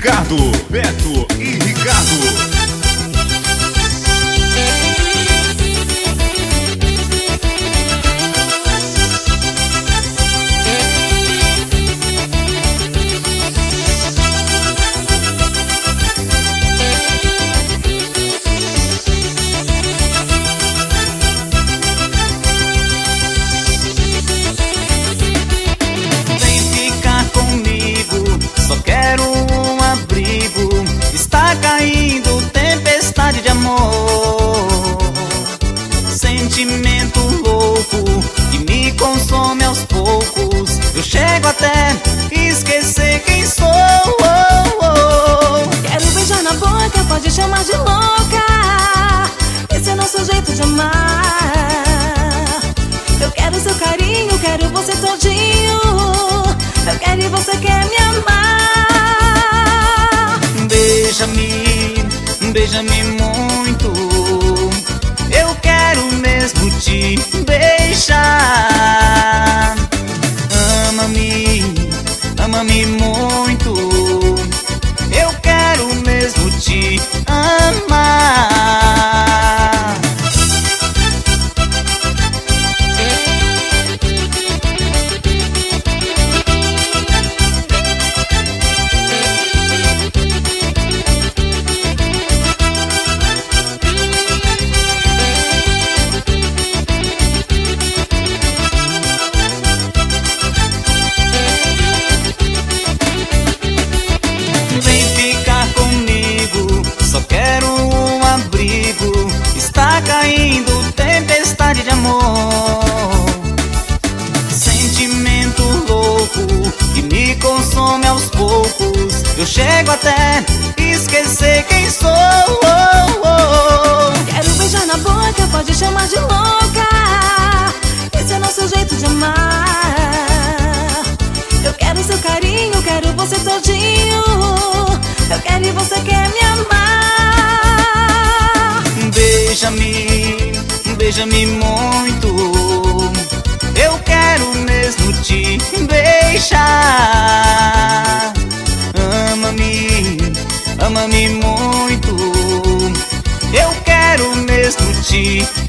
Ricardo, Beto e Ricardo. Só quero um abrigo. Está caindo tempestade de amor, sentimento louco que me consome aos poucos. Eu chego até esquecer quem sou. Quero beijar na boca, pode chamar de louca. Esse é nosso jeito de amar. Eu quero seu carinho, quero você todinho. Eu quero e você quer me amar. Beija-me, beija-me muito. Eu quero mesmo te beijar. Ama-me, ama-me muito. Eu quero mesmo te amar. Só quero um abrigo. Está caindo tempestade de amor, sentimento louco que me consome aos poucos. Eu chego até esquecer quem sou. Quero beijar na boca, pode chamar de louca. Esse é nosso jeito de amar. Eu quero seu carinho, quero você todinho. Eu quero e você quer me amar. Beija-me, beija-me muito. Eu quero mesmo te beijar. Ama-me, ama-me muito. Eu quero mesmo te